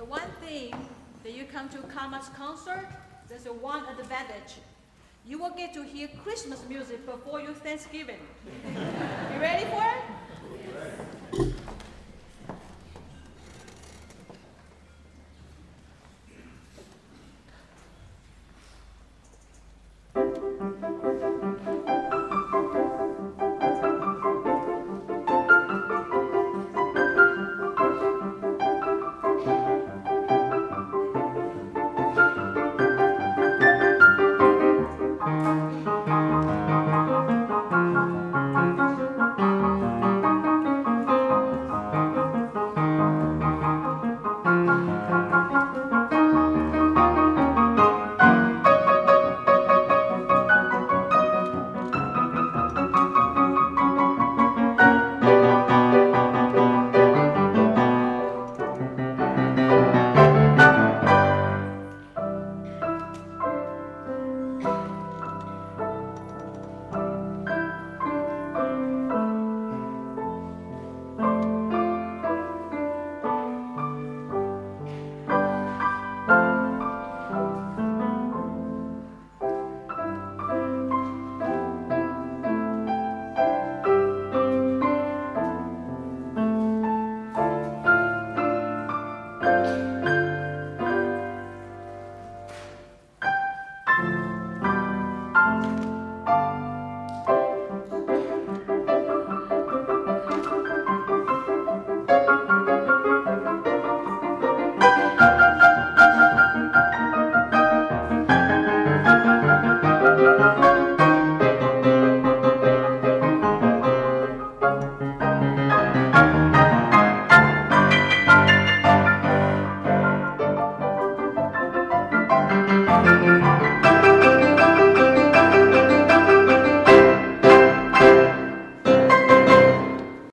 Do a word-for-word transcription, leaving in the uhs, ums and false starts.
The one thing that you come to Karma's concert, there's a one advantage. You will get to hear Christmas music before your Thanksgiving. You ready for it?